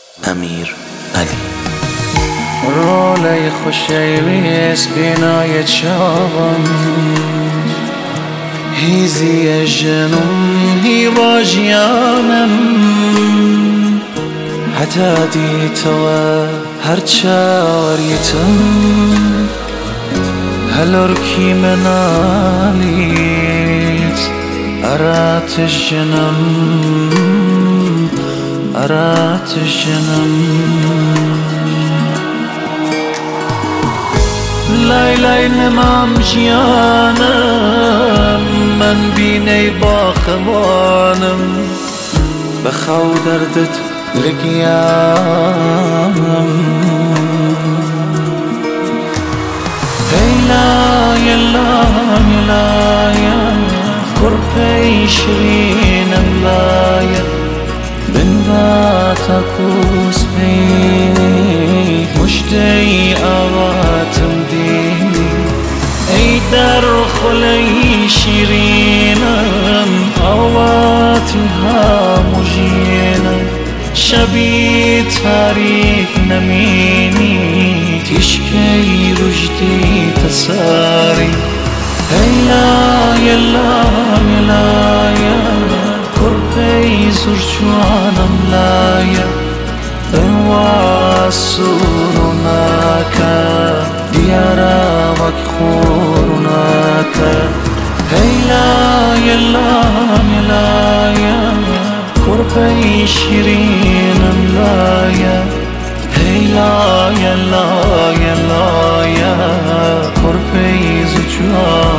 امیر علی. رولی خوشیویس بینای چاوان هیزی جنون هیواجیانم حتا دیتوا هر چاوریتم هلورکی منالیت ارات جنم ارات جنم لای لای نمام جیانم من بینی باخوانم بخو دردت لقیانم هیلای لای لای کرپی شرینم لای بنبات کوس بینی مجدی آواتم دینی ای در خلی شیرینم آواتی ها مجینم شبی تاریک نمینی تشکی رجدی تساری هیلای لای لای کرپی زرچوانم لای واسورناك ديارا مكخورناك هيلا يلا يلا يا كربي شيرين ملايا هيلا يلا يلا يا كربي زجوان